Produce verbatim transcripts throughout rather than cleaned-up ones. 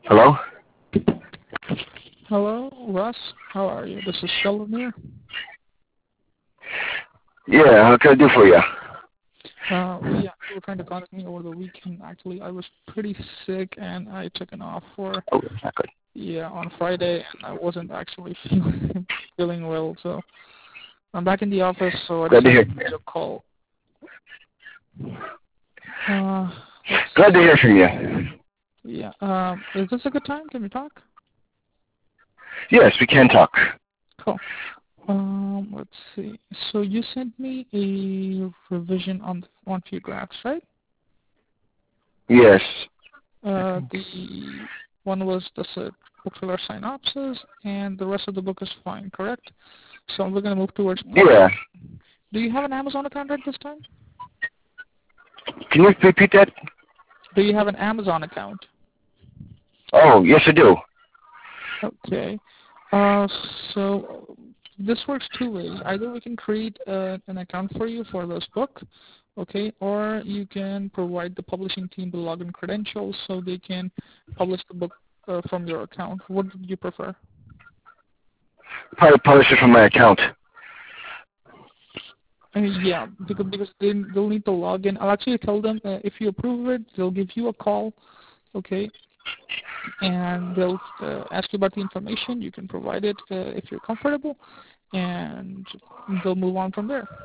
Hello? Hello, Russ. How are you? This is Sheldon here. Yeah, how can I do for you? Uh, well, yeah, you were trying to contact me over the weekend. Actually, I was pretty sick, and I took an off for Oh, that's not good. yeah on Friday, and I wasn't actually feeling feeling well. So I'm back in the office, so I Glad to decided hear to from give you. you a call. Uh, let's Glad to hear see. from you. Yeah. Um, is this a good time? Can we talk? Yes, we can talk. Cool. Um, let's see. So you sent me a revision on on few graphs, right? Yes. Uh, the one was the s- book trailer synopsis, and the rest of the book is fine, correct? So we're going to move towards Yeah. publishing. Do you have an Amazon account at this time? Can you repeat that? Do you have an Amazon account? Oh, yes I do. Okay. Uh, so this works two ways. Either we can create uh, an account for you for this book, okay, or you can provide the publishing team the login credentials so they can publish the book uh, from your account. What would you prefer? Probably publish it from my account. Uh, yeah, because because they they'll need to log in. I'll actually tell them uh, if you approve it, they'll give you a call, okay, and they'll uh, ask you about the information. You can provide it uh, if you're comfortable, and they'll move on from there.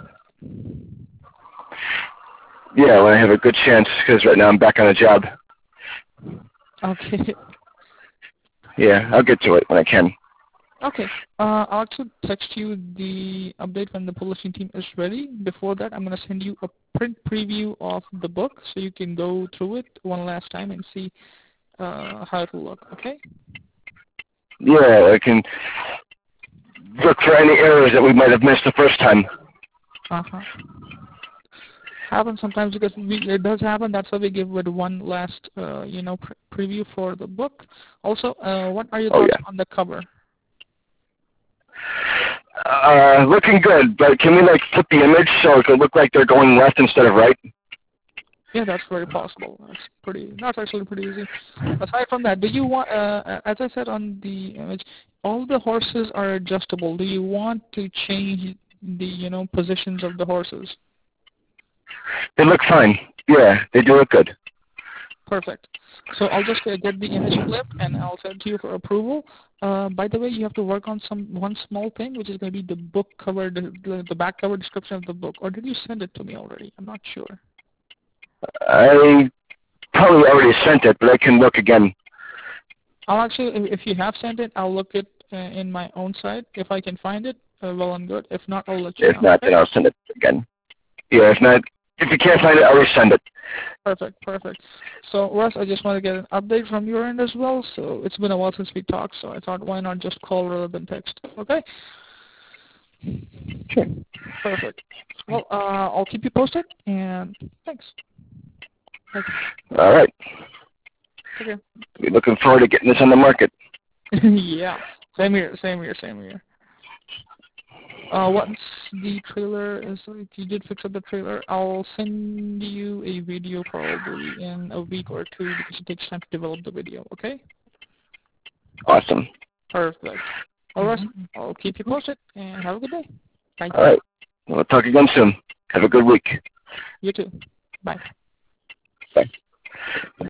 Yeah, when I have a good chance, because right now I'm back on a job. Okay. Yeah, I'll get to it when I can. Okay. Uh, I'll also text you the update when the publishing team is ready. Before that, I'm going to send you a print preview of the book so you can go through it one last time and see uh, how it will look. Okay? Yeah, I can look for any errors that we might have missed the first time. Uh-huh. Happens sometimes because we, it does happen. That's why we give it one last, uh, you know, pre- preview for the book. Also, uh, what are your Oh, thoughts yeah. on the cover? Uh, looking good, but can we, like, flip the image so it could look like they're going left instead of right? Yeah, that's very possible. That's pretty. That's actually pretty easy. Aside from that, do you want? Uh, as I said on the image, all the horses are adjustable. Do you want to change the, you know, positions of the horses? They look fine. Yeah, they do look good. Perfect. So I'll just uh, get the image flipped and I'll send to you for approval. Uh, by the way, you have to work on some one small thing, which is going to be the book cover, the, the, the back cover description of the book. Or did you send it to me already? I'm not sure. I probably already sent it, but I can look again. I'll actually, if if you have sent it, I'll look it uh, in my own site. If I can find it, uh, well and good. If not, I'll let you If know. not, Okay? then I'll send it again. Yeah, if not, if you can't find it, I'll resend it. Perfect, perfect. So, Russ, I just want to get an update from your end as well. So, it's been a while since we talked, so I thought why not just call rather than text. Okay? Sure. Perfect. Well, uh, I'll keep you posted, and thanks. Bye. All right. Take care. We're looking forward to getting this on the market. Yeah. Same here, same here, same here. Uh, once the trailer is, if you did fix up the trailer, I'll send you a video probably in a week or two because it takes time to develop the video, okay? Awesome. Perfect. All right, I'll keep you posted and have a good day. Bye. All right. We'll talk again soon. Have a good week. You too. Bye. Bye.